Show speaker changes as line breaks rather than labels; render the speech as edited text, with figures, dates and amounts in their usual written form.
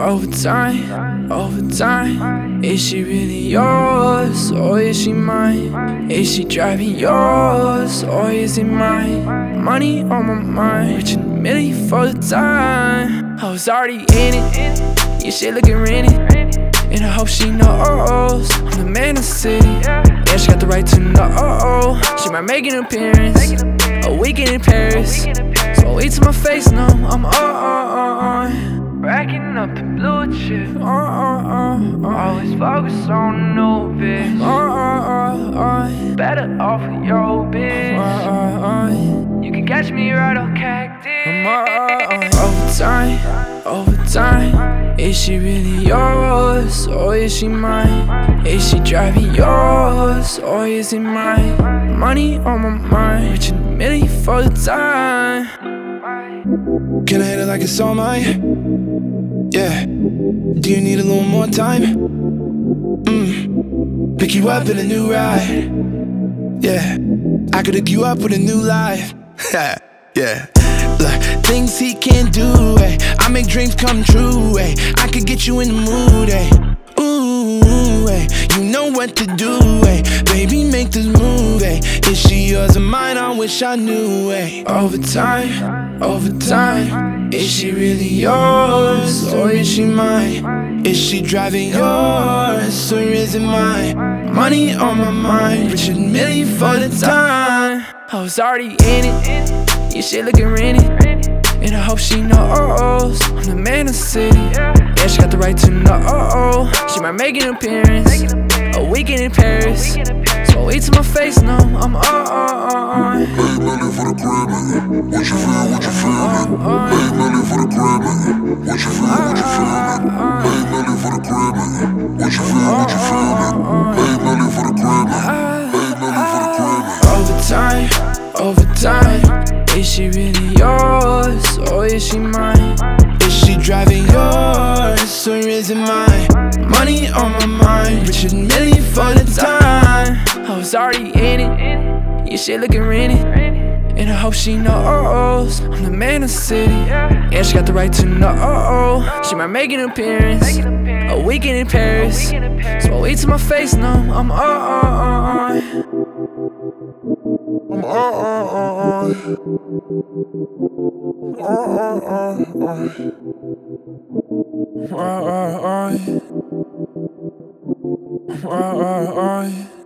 over time. Is she really yours or is she mine? Is she driving yours or is it mine? Money on my mind, rich and Millie for the time. I was already in it, your shit looking rented. And I hope she knows I'm the man of the city. Yeah, she got the right to know. She might make an appearance a weekend in Paris. So wait till my face know I'm on. Racking up the blue chip. Always focus on no bitch. Better off with your bitch. You can catch me right on cactus. Over time. Is she really yours or is she mine? Is she driving yours or is it mine? Money on my mind, rich and Millie for the time.
Can I hit it like it's all mine? Yeah. Do you need a little more time? Pick you up in a new ride. Yeah. I could hook you up with a new life. Yeah. Look, things he can't do, ay. I make dreams come true, ay. I could get you in the mood, ay. Ooh, ay. You know what to do, ay. Baby, make this move, ay. Is she yours or mine? I wish I knew, ay.
Over time. Is she really yours or is she mine?
Is she driving yours or is it mine?
Money on my mind, rich and Millie for the time. I was already in it, your shit looking rented. And I hope she knows I'm the man of the city. Yeah, she got the right to know. She might make an appearance a weekend in Paris. So wait till my face know I'm on.
Hey, Millie for the crib, nigga. What you feel, what you feel, nigga? Hey, Millie for the crib, nigga. What you feel, what you feel, nigga? Hey, Millie for the crib, nigga. What you feel, what you feel, nigga? Hey, Millie for the crib, nigga. Hey, Millie for the crib, nigga.
Over time. Is she really yours or is she mine?
Is she driving yours or is it mine?
Money on my mind, rich and Millie for the time. I was already in it, your shit looking rented. And I hope she knows I'm the man of the city. Yeah, she got the right to know. She might make an appearance a weekend in Paris. So I wait till my face know I'm on.
I'm